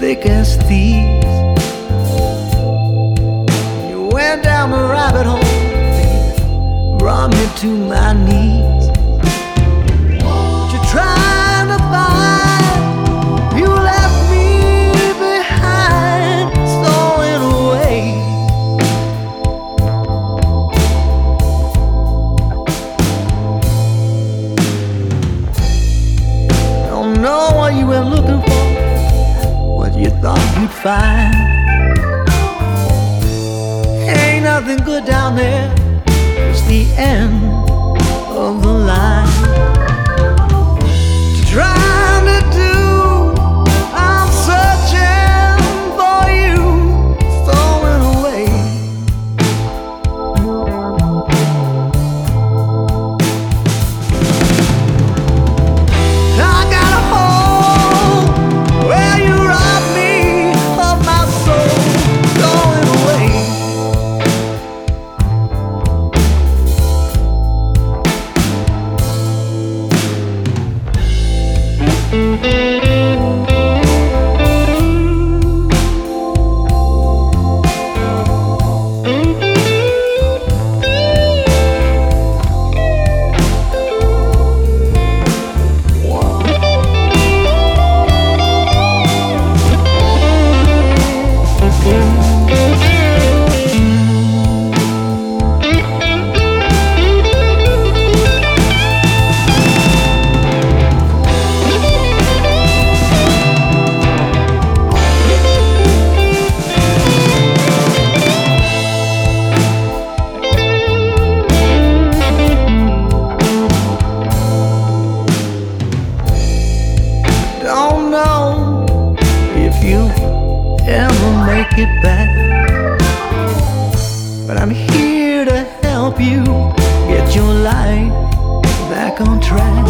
thick as thieves. You went down the rabbit hole, brought me to my knees. You're trying to find, you left me behind, stolen away. Don't know what you were looking for, what you thought you'd find. Ain't nothing good down there, it's the end of the line. Trying to do, I'm searching for you, stolen away. I got a hole where you robbed me of my soul, stolen away. Don't know if you ever make it back, but I'm here to help you get your life back on track.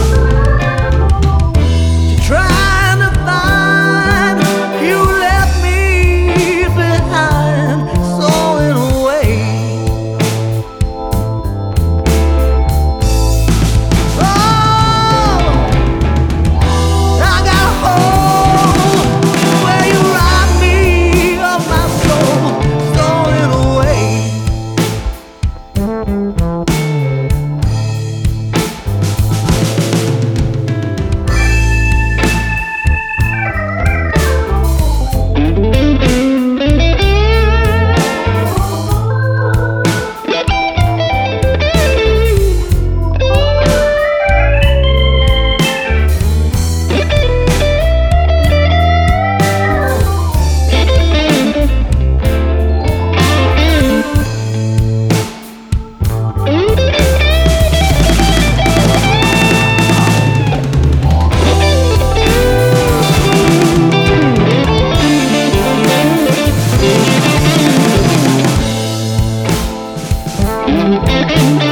You're trying to find, you left me behind, stolen away. Thank you.